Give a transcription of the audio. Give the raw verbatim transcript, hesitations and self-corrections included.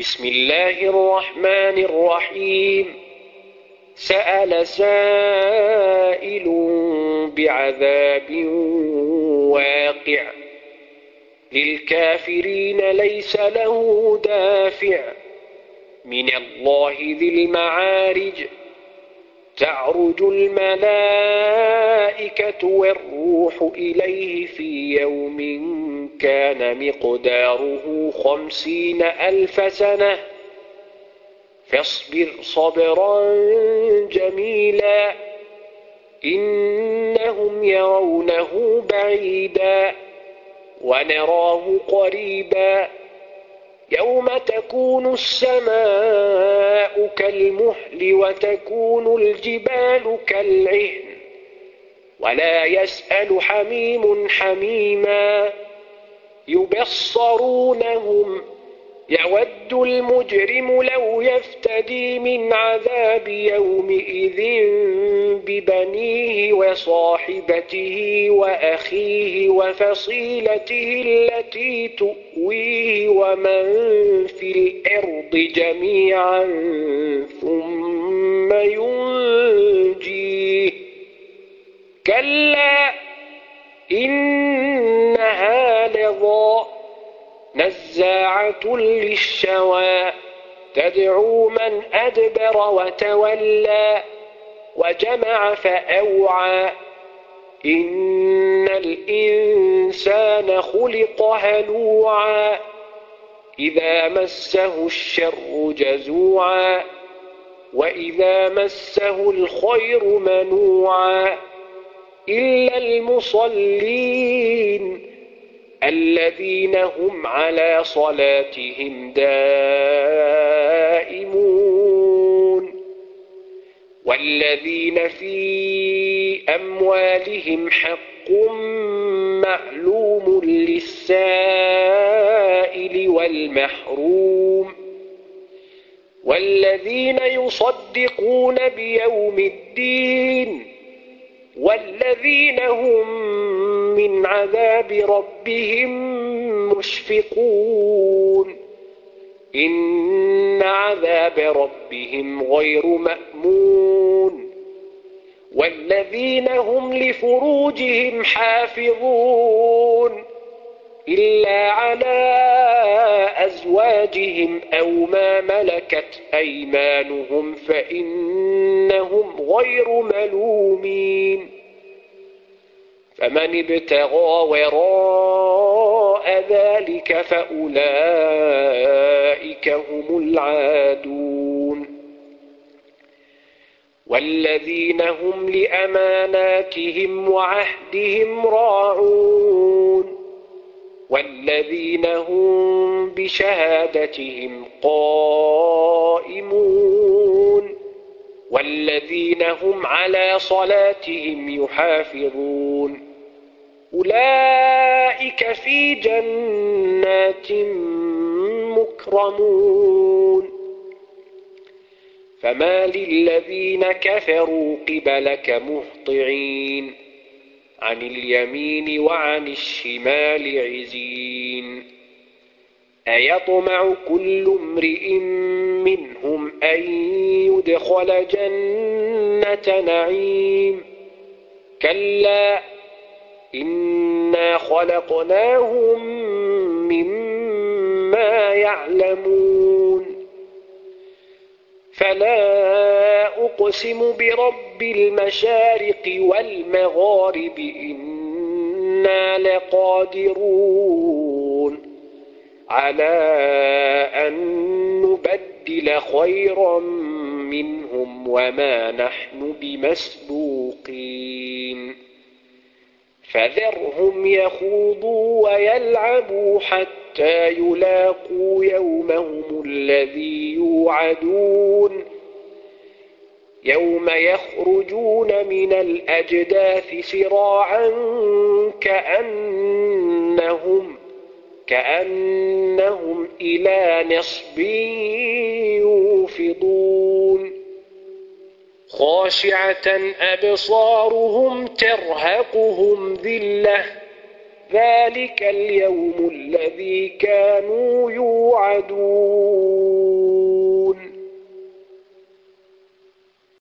بسم الله الرحمن الرحيم سأل سائل بعذاب واقع للكافرين ليس له دافع من الله ذي المعارج تعرج الملائكة والروح إليه في يوم كان مقداره خمسين ألف سنة فاصبر صبرا جميلا إنهم يرونه بعيدا ونراه قريبا يوم تكون السماء كالمهل وتكون الجبال كالعهن ولا يسأل حميم حميما يبصرونهم يود المجرم لو يفتدي من عذاب يومئذ ببنيه وصاحبته وأخيه وفصيلته التي تؤويه ومن في الأرض جميعا ثم ينجيه كلا إنها لظى نزاعة للشوى تدعو من أدبر وتولى وجمع فأوعى إن الإنسان خلق هلوعا إذا مسه الشر جزوعا وإذا مسه الخير منوعا إلا المصلين الذين هم على صلاتهم دائمون والذين في أموالهم حق معلوم للسائل والمحروم والذين يصدقون بيوم الدين والذين هم من عذاب ربهم مشفقون إن عذاب ربهم غير مأمون والذين هم لفروجهم حافظون إلا على أزواجهم أو ما ملكت أيمانهم فإنهم غير ملومين فمن ابتغى وراء ذلك فأولئك هم العادون والذين هم لأماناتهم وعهدهم راعون والذين هم بشهادتهم قائمون والذين هم على صلاتهم يحافظون أولئك في جنات مكرمون فما للذين كفروا قبلك مهطعين عن اليمين وعن الشمال عزين أيطمع كل امرئ منهم أن يدخل جنة نعيم كلا إنا خلقناهم مما يعلمون فلا أقسم برب المشارق والمغارب إنا لقادرون على أن نبدل خيرا منهم وما نحن بمسبوقين فذرهم يخوضوا ويلعبوا حتى يلاقوا يومهم الذي يوعدون يوم يخرجون من الأجداث سراعا كأنهم كأنهم إلى نصب يوفضون خاشعة أبصارهم ترهقهم ذلة ذلك اليوم الذي كانوا يوعدون